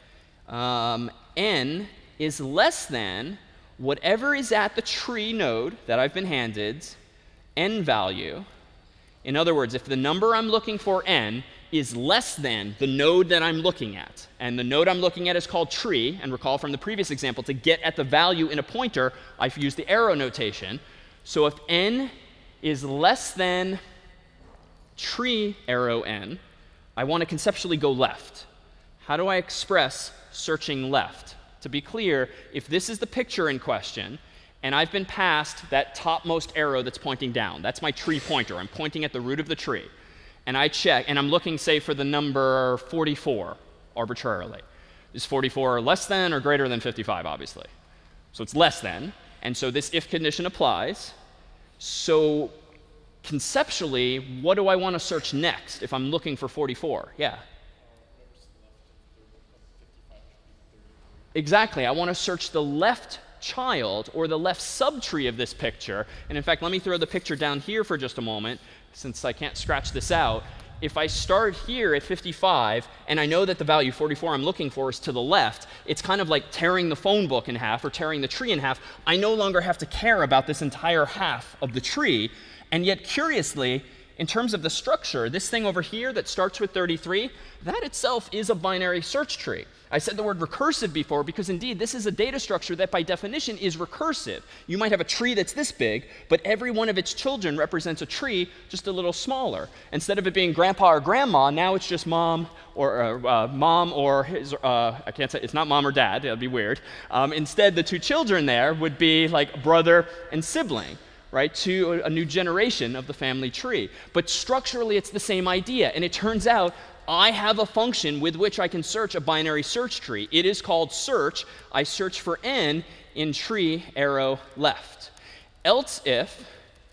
n is less than whatever is at the tree node that I've been handed, n value. In other words, if the number I'm looking for, n, is less than the node that I'm looking at, and the node I'm looking at is called tree, and recall from the previous example, to get at the value in a pointer, I've used the arrow notation. So if n is less than tree arrow n, I want to conceptually go left. How do I express searching left? To be clear, if this is the picture in question, and I've been past that topmost arrow that's pointing down, that's my tree pointer. I'm pointing at the root of the tree. And I check, and I'm looking, say, for the number 44 arbitrarily. Is 44 less than or greater than 55, obviously? So it's less than. And so this if condition applies. So conceptually, what do I want to search next if I'm looking for 44? Yeah? Exactly. I want to search the left child or the left subtree of this picture. And in fact, let me throw the picture down here for just a moment, since I can't scratch this out. If I start here at 55, and I know that the value 44 I'm looking for is to the left, it's kind of like tearing the phone book in half or tearing the tree in half. I no longer have to care about this entire half of the tree. And yet, curiously, in terms of the structure, this thing over here that starts with 33, that itself is a binary search tree. I said the word recursive before because, indeed, this is a data structure that, by definition, is recursive. You might have a tree that's this big, but every one of its children represents a tree just a little smaller. Instead of it being grandpa or grandma, now it's just mom or his, I can't say, it's not mom or dad. That would be weird. Instead, the 2 children there would be like brother and sibling, right, to a new generation of the family tree. But structurally, it's the same idea. And it turns out I have a function with which I can search a binary search tree. It is called search. I search for n in tree arrow left. Else if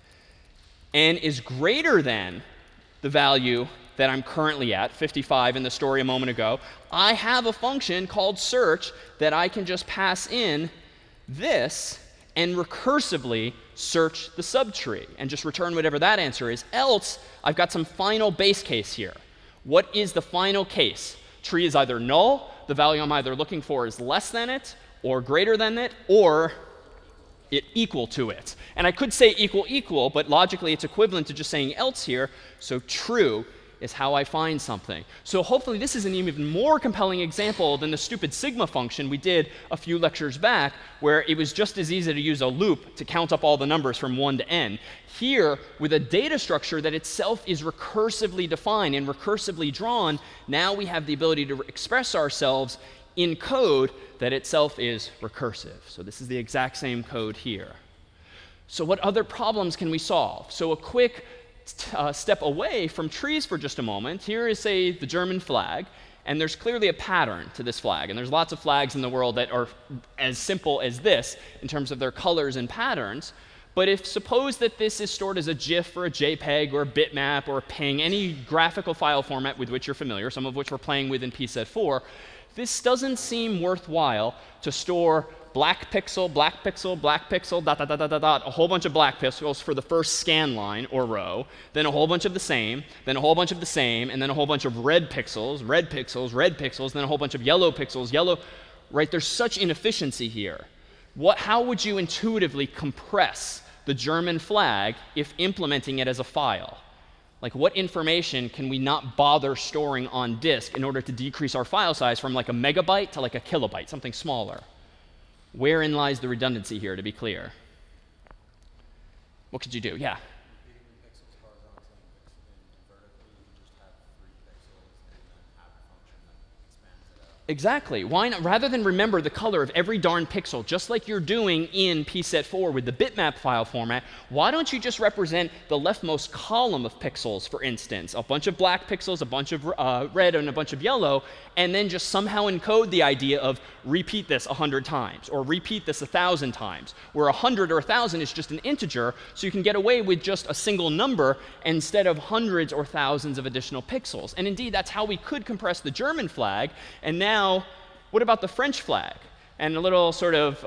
n is greater than the value that I'm currently at, 55 in the story a moment ago, I have a function called search that I can just pass in this and recursively search the subtree and just return whatever that answer is. Else, I've got some final base case here. What is the final case? Tree is either null, the value I'm either looking for is less than it, or greater than it, or it equal to it. And I could say equal, but logically it's equivalent to just saying else here. So true is how I find something. So hopefully this is an even more compelling example than the stupid sigma function we did a few lectures back, where it was just as easy to use a loop to count up all the numbers from 1 to n. Here, with a data structure that itself is recursively defined and recursively drawn, now we have the ability to express ourselves in code that itself is recursive. So this is the exact same code here. So what other problems can we solve? So a quick step away from trees for just a moment. Here is, say, the German flag, and there's clearly a pattern to this flag. And there's lots of flags in the world that are as simple as this in terms of their colors and patterns. But if suppose that this is stored as a GIF or a JPEG or a bitmap or a PNG, any graphical file format with which you're familiar, some of which we're playing with in PSET 4, this doesn't seem worthwhile to store black pixel, black pixel, black pixel, dot, dot, dot, dot, dot, dot, a whole bunch of black pixels for the first scan line or row, then a whole bunch of the same, then a whole bunch of the same, and then a whole bunch of red pixels, red pixels, red pixels, then a whole bunch of yellow pixels, yellow, right? There's such inefficiency here. How would you intuitively compress the German flag if implementing it as a file? Like, what information can we not bother storing on disk in order to decrease our file size from like a megabyte to like a kilobyte, something smaller? Wherein lies the redundancy here, to be clear? What could you do? Yeah? Exactly. Why not? Rather than remember the color of every darn pixel, just like you're doing in pset4 with the bitmap file format, why don't you just represent the leftmost column of pixels, for instance, a bunch of black pixels, a bunch of red, and a bunch of yellow, and then just somehow encode the idea of repeat this 100 times, or repeat this 1,000 times, where 100 or 1,000 is just an integer, so you can get away with just a single number instead of hundreds or thousands of additional pixels. And indeed, that's how we could compress the German flag. And now, what about the French flag? And a little sort of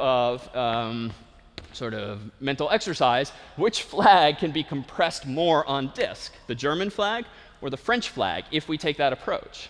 mental exercise: which flag can be compressed more on disk, the German flag or the French flag, if we take that approach?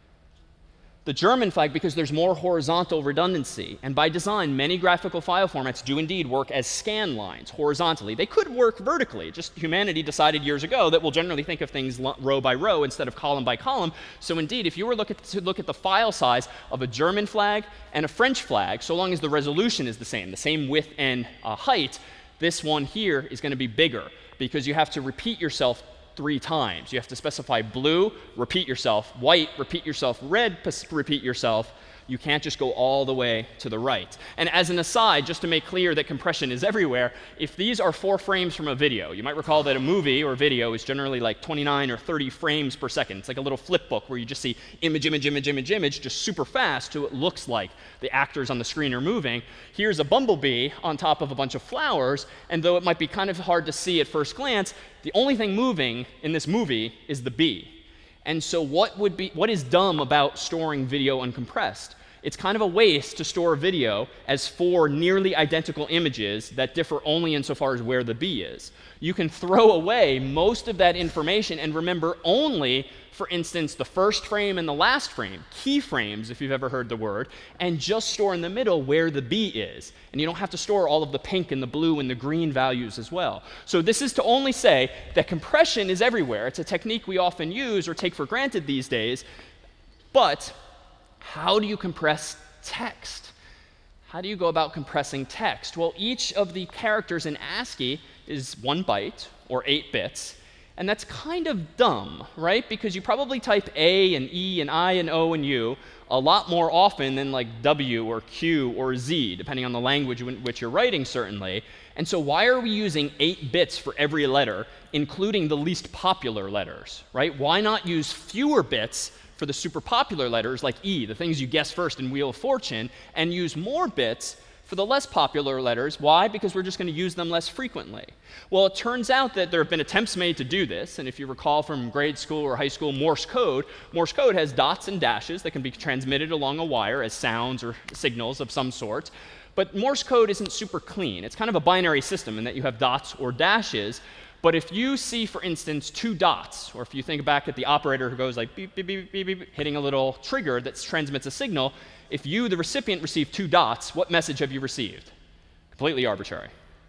The German flag, because there's more horizontal redundancy. And by design, many graphical file formats do indeed work as scan lines horizontally. They could work vertically. Just humanity decided years ago that we'll generally think of things row by row instead of column by column. So indeed, if you were to look at the file size of a German flag and a French flag, so long as the resolution is the same width and height, this one here is going to be bigger, because you have to repeat yourself 3 times. You have to specify blue, repeat yourself, white, repeat yourself, red, repeat yourself. You can't just go all the way to the right. And as an aside, just to make clear that compression is everywhere, if these are 4 frames from a video, you might recall that a movie or video is generally like 29 or 30 frames per second. It's like a little flip book where you just see image, image, image, image, image, just super fast, so it looks like the actors on the screen are moving. Here's a bumblebee on top of a bunch of flowers, and though it might be kind of hard to see at first glance, the only thing moving in this movie is the bee. And so what is dumb about storing video uncompressed? It's kind of a waste to store video as 4 nearly identical images that differ only insofar as where the bee is. You can throw away most of that information and remember only, for instance, the first frame and the last frame, keyframes, if you've ever heard the word, and just store in the middle where the bee is. And you don't have to store all of the pink and the blue and the green values as well. So this is to only say that compression is everywhere. It's a technique we often use or take for granted these days. But how do you compress text? How do you go about compressing text? Well, each of the characters in ASCII is 1 byte, or 8 bits. And that's kind of dumb, right? Because you probably type A and E and I and O and U a lot more often than like W or Q or Z, depending on the language in which you're writing, certainly. And so why are we using 8 bits for every letter, including the least popular letters, right? Why not use fewer bits for the super popular letters like E, the things you guess first in Wheel of Fortune, and use more bits for the less popular letters? Why? Because we're just going to use them less frequently. Well, it turns out that there have been attempts made to do this, and if you recall from grade school or high school Morse code has dots and dashes that can be transmitted along a wire as sounds or signals of some sort. But Morse code isn't super clean. It's kind of a binary system in that you have dots or dashes. But if you see, for instance, 2 dots, or if you think back at the operator who goes like beep, beep, beep, beep, beep, hitting a little trigger that transmits a signal, if you, the recipient, receive 2 dots, what message have you received? Completely arbitrary.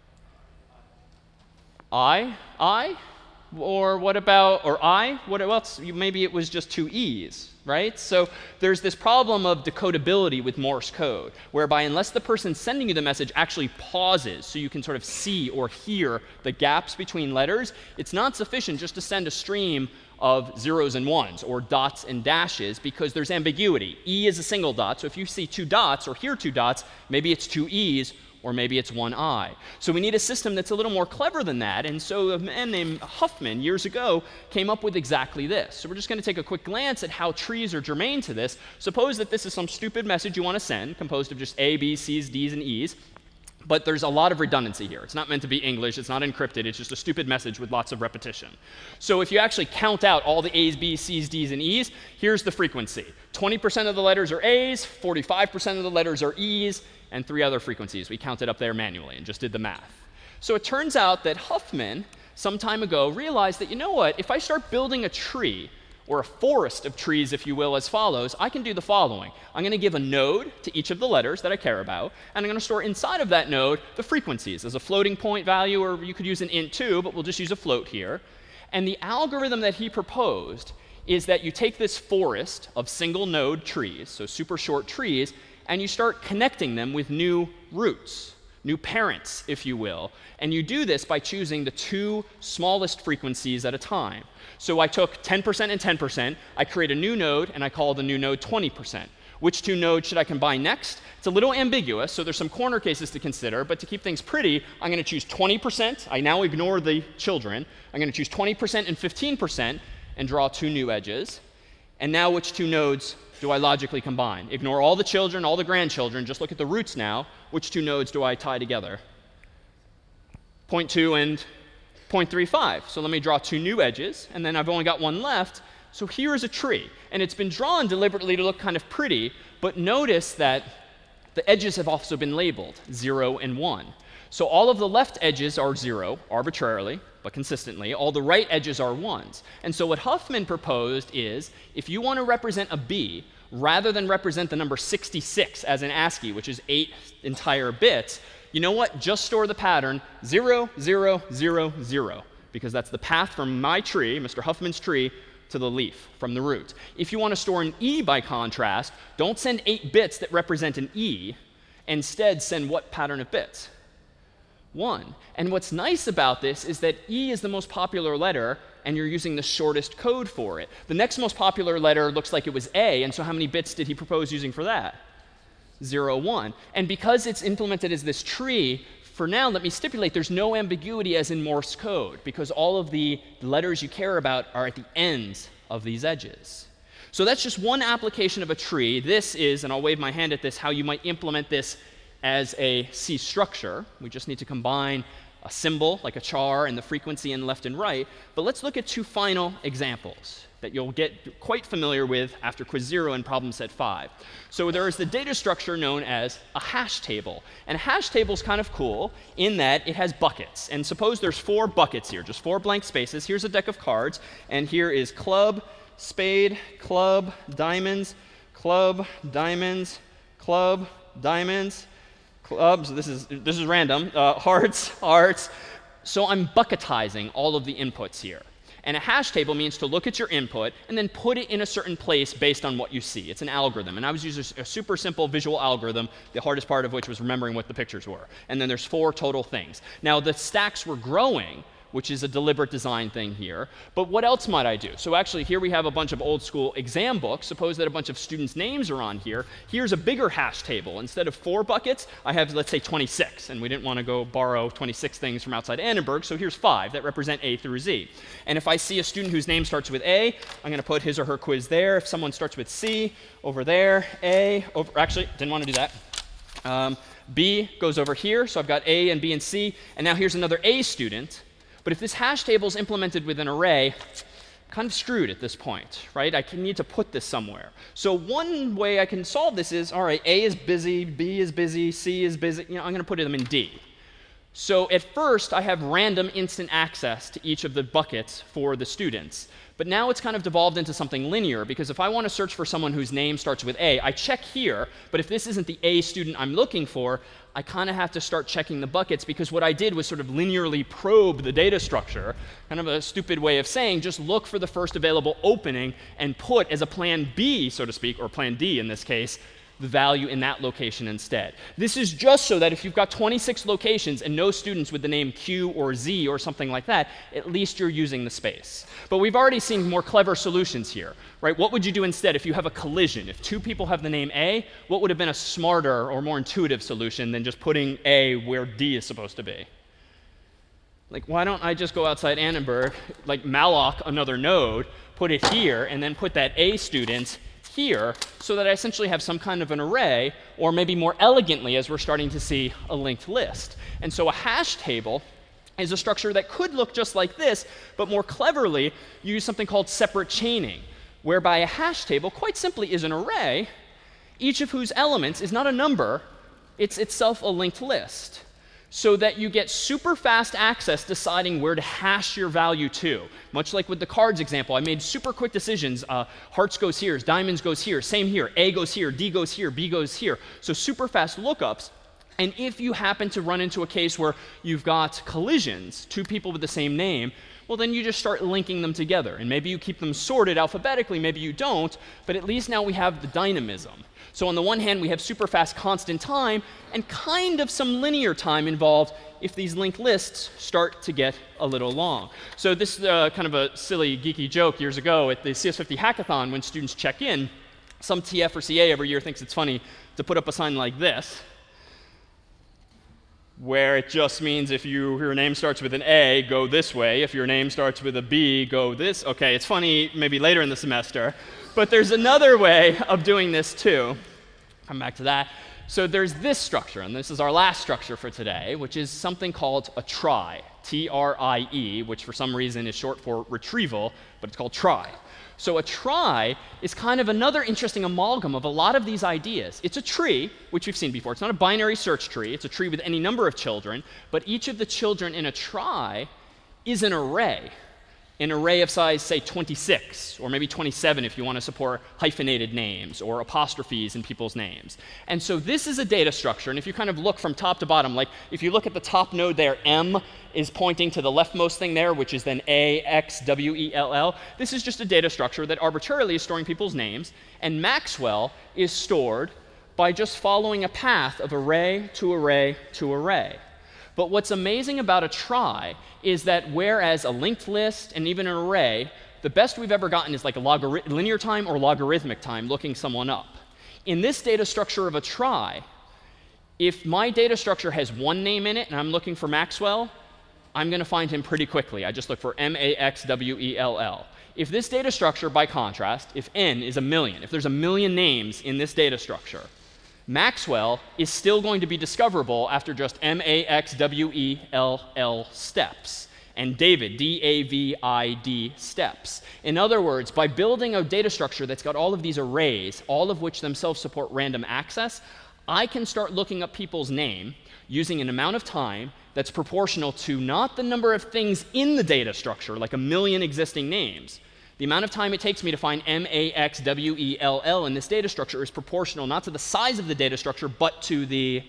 I? Or what about, or I? What else? Maybe it was just 2 E's, right? So there's this problem of decodability with Morse code, whereby unless the person sending you the message actually pauses so you can sort of see or hear the gaps between letters, it's not sufficient just to send a stream of 0s and 1s or dots and dashes, because there's ambiguity. E is a single dot, so if you see 2 dots or hear 2 dots, maybe it's 2 E's or maybe it's 1 I. So we need a system that's a little more clever than that. And so a man named Huffman years ago came up with exactly this. So we're just going to take a quick glance at how trees are germane to this. Suppose that this is some stupid message you want to send, composed of just A, B, C's, D's, and E's. But there's a lot of redundancy here. It's not meant to be English. It's not encrypted. It's just a stupid message with lots of repetition. So if you actually count out all the A's, B's, C's, D's, and E's, here's the frequency. 20% of the letters are A's, 45% of the letters are E's, and 3 other frequencies. We counted up there manually and just did the math. So it turns out that Huffman, some time ago, realized that, you know what, if I start building a tree, or a forest of trees, if you will, as follows, I can do the following. I'm going to give a node to each of the letters that I care about, and I'm going to store inside of that node the frequencies as a floating point value, or you could use an int too, but we'll just use a float here. And the algorithm that he proposed is that you take this forest of single node trees, so super short trees, and you start connecting them with new roots, new parents, if you will. And you do this by choosing the 2 smallest frequencies at a time. So I took 10% and 10%, I create a new node, and I call the new node 20%. Which 2 nodes should I combine next? It's a little ambiguous, so there's some corner cases to consider, but to keep things pretty, I'm going to choose 20%. I now ignore the children. I'm going to choose 20% and 15% and draw 2 new edges. And now which 2 nodes do I logically combine? Ignore all the children, all the grandchildren, just look at the roots now. Which 2 nodes do I tie together? 0.2 and 0.35. So let me draw 2 new edges, and then I've only got 1 left. So here is a tree. And it's been drawn deliberately to look kind of pretty, but notice that the edges have also been labeled 0 and 1. So all of the left edges are 0, arbitrarily, but consistently. All the right edges are 1s. And so what Huffman proposed is, if you want to represent a B, rather than represent the number 66 as in ASCII, which is 8 entire bits, you know what? Just store the pattern 0, 0, 0, 0, because that's the path from my tree, Mr. Huffman's tree, to the leaf, from the root. If you want to store an E, by contrast, don't send 8 bits that represent an E. Instead, send what pattern of bits? 1. And what's nice about this is that E is the most popular letter, and you're using the shortest code for it. The next most popular letter looks like it was A, and so how many bits did he propose using for that? 0, 1. And because it's implemented as this tree, for now, let me stipulate there's no ambiguity as in Morse code, because all of the letters you care about are at the ends of these edges. So that's just one application of a tree. This is, and I'll wave my hand at this, how you might implement this as a C structure. We just need to combine a symbol, like a char, and the frequency in left and right. But let's look at 2 final examples that you'll get quite familiar with after quiz 0 and problem set 5. So there is the data structure known as a hash table. And a hash table is kind of cool in that it has buckets. And suppose there's 4 buckets here, just 4 blank spaces. Here's a deck of cards, and here is club, spade, club, diamonds, clubs, clubs. This is random. Hearts. So I'm bucketizing all of the inputs here. And a hash table means to look at your input and then put it in a certain place based on what you see. It's an algorithm. And I was using a super simple visual algorithm, the hardest part of which was remembering what the pictures were. And then there's 4 total things. Now, the stacks were growing, which is a deliberate design thing here. But what else might I do? So actually, here we have a bunch of old school exam books. Suppose that a bunch of students' names are on here. Here's a bigger hash table. Instead of 4 buckets, I have, let's say, 26. And we didn't want to go borrow 26 things from outside Annenberg, so here's 5 that represent A through Z. And if I see a student whose name starts with A, I'm going to put his or her quiz there. If someone starts with C, over there, A, over, actually, didn't want to do that. B goes over here, so I've got A and B and C. And now here's another A student. But if this hash table is implemented with an array, I'm kind of screwed at this point, right? I need to put this somewhere. So one way I can solve this is, all right, A is busy, B is busy, C is busy. I'm going to put them in D. So at first, I have random instant access to each of the buckets for the students. But now it's kind of devolved into something linear, because if I want to search for someone whose name starts with A, I check here. But if this isn't the A student I'm looking for, I kind of have to start checking the buckets, because what I did was sort of linearly probe the data structure, kind of a stupid way of saying just look for the first available opening and put as a plan B, so to speak, or plan D in this case, the value in that location instead. This is just so that if you've got 26 locations and no students with the name Q or Z or something like that, at least you're using the space. But we've already seen more clever solutions here, right? What would you do instead if you have a collision? If 2 people have the name A, what would have been a smarter or more intuitive solution than just putting A where D is supposed to be? Like, why don't I just go outside Annenberg, like malloc another node, put it here, and then put that A student here so that I essentially have some kind of an array, or maybe more elegantly, as we're starting to see, a linked list. And so a hash table is a structure that could look just like this, but more cleverly use something called separate chaining, whereby a hash table quite simply is an array, each of whose elements is not a number, it's itself a linked list, so that you get super fast access deciding where to hash your value to. Much like with the cards example, I made super quick decisions. Hearts goes here, diamonds goes here, same here, A goes here, D goes here, B goes here. So super fast lookups. And if you happen to run into a case where you've got collisions, two people with the same name, well, then you just start linking them together. And maybe you keep them sorted alphabetically, maybe you don't, but at least now we have the dynamism. So on the one hand, we have super fast constant time and kind of some linear time involved if these linked lists start to get a little long. So this is kind of a silly, geeky joke years ago at the CS50 hackathon when students check in. Some TF or CA every year thinks it's funny to put up a sign like this, where it just means if your name starts with an A, go this way. If your name starts with a B, go this. OK, it's funny maybe later in the semester. But there's another way of doing this too. Come back to that. So there's this structure, and this is our last structure for today, which is something called a trie, T-R-I-E, which for some reason is short for retrieval, but it's called trie. So a trie is kind of another interesting amalgam of a lot of these ideas. It's a tree, which we've seen before. It's not a binary search tree. It's a tree with any number of children. But each of the children in a trie is an array of size, say, 26, or maybe 27 if you want to support hyphenated names or apostrophes in people's names. And so this is a data structure. And if you kind of look from top to bottom, like if you look at the top node there, M is pointing to the leftmost thing there, which is then A, X, W, E, L, L. This is just a data structure that arbitrarily is storing people's names. And Maxwell is stored by just following a path of array to array to array. But what's amazing about a trie is that whereas a linked list and even an array, the best we've ever gotten is like a linear time or logarithmic time looking someone up. In this data structure of a trie, if my data structure has one name in it and I'm looking for Maxwell, I'm going to find him pretty quickly. I just look for M-A-X-W-E-L-L. If this data structure, by contrast, if n is 1,000,000, if there's 1,000,000 names in this data structure, Maxwell is still going to be discoverable after just M-A-X-W-E-L-L steps, and David, D-A-V-I-D steps. In other words, by building a data structure that's got all of these arrays, all of which themselves support random access, I can start looking up people's name using an amount of time that's proportional to not the number of things in the data structure, like 1,000,000 existing names. The amount of time it takes me to find M-A-X-W-E-L-L in this data structure is proportional not to the size of the data structure, but to the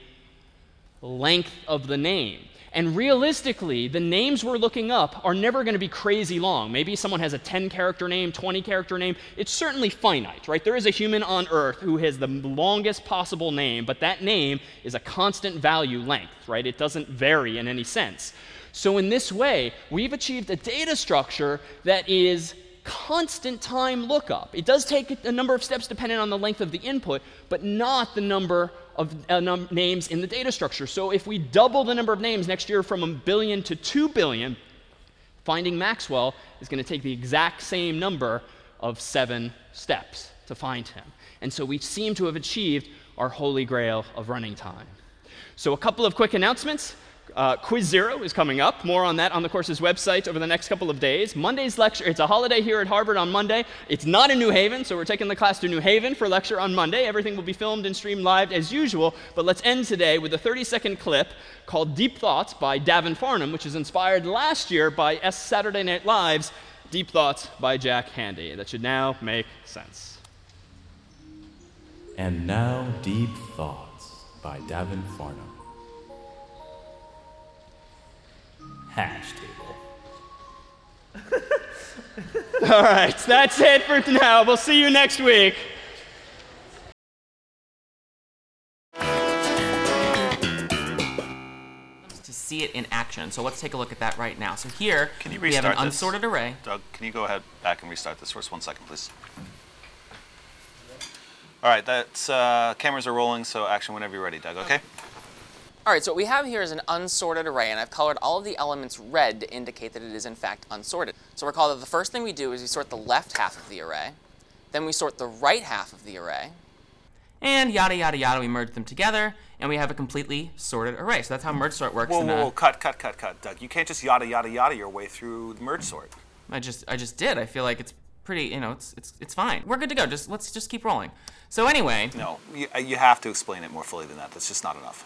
length of the name. And realistically, the names we're looking up are never going to be crazy long. Maybe someone has a 10-character name, 20-character name. It's certainly finite, right? There is a human on Earth who has the longest possible name, but that name is a constant value length, right? It doesn't vary in any sense. So in this way, we've achieved a data structure that is constant time lookup. It does take a number of steps depending on the length of the input, but not the number of names in the data structure. So if we double the number of names next year from 1 billion to 2 billion, finding Maxwell is going to take the exact same number of 7 steps to find him. And so we seem to have achieved our holy grail of running time. So a couple of quick announcements. Quiz 0 is coming up. More on that on the course's website over the next couple of days. Monday's lecture, it's a holiday here at Harvard on Monday. It's not in New Haven, so we're taking the class to New Haven for lecture on Monday. Everything will be filmed and streamed live as usual. But let's end today with a 30-second clip called Deep Thoughts by Davin Farnham, which is inspired last year by Saturday Night Live's Deep Thoughts by Jack Handey. That should now make sense. And now, Deep Thoughts by Davin Farnham. Hash table. All right, that's it for now. We'll see you next week. To see it in action. So let's take a look at that right now. So here we have an this? unsorted array. Doug, can you go ahead back and restart this for us 1 second, please? All right, that's cameras are rolling, so action whenever you're ready, Doug, okay? All right, so what we have here is an unsorted array, and I've colored all of the elements red to indicate that it is in fact unsorted. So recall that the first thing we do is we sort the left half of the array, Then we sort the right half of the array. And yada, yada, yada, we merge them together, and we have a completely sorted array. So that's how merge sort works. Whoa, cut, Doug. You can't just yada, yada, yada your way through the merge sort. I just did. I feel like it's pretty, it's fine. We're good to go. Let's just keep rolling. So anyway. No, you have to explain it more fully than that. That's just not enough.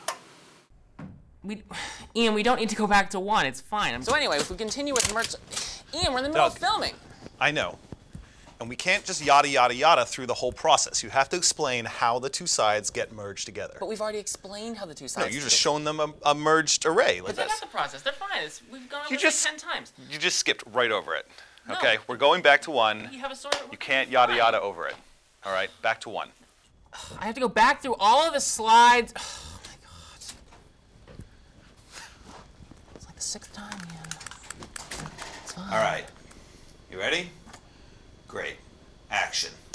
Ian, we don't need to go back to 1. It's fine. So anyway, if we continue with merge, Ian, we're in the middle of filming. I know. And we can't just yada, yada, yada through the whole process. You have to explain how the two sides get merged together. But we've already explained how the two sides. No, you're just showing them a merged array like But they this. got the process. They're fine. We've gone over You it just- 10 times. You just skipped right over it. No. Okay, we're going back to 1. You have a sort of. You can't yada, yada over it. All right, back to 1. I have to go back through all of the slides. Oh my god. It's like the 6th time, Ian. It's fine. All right, you ready? Great. Action.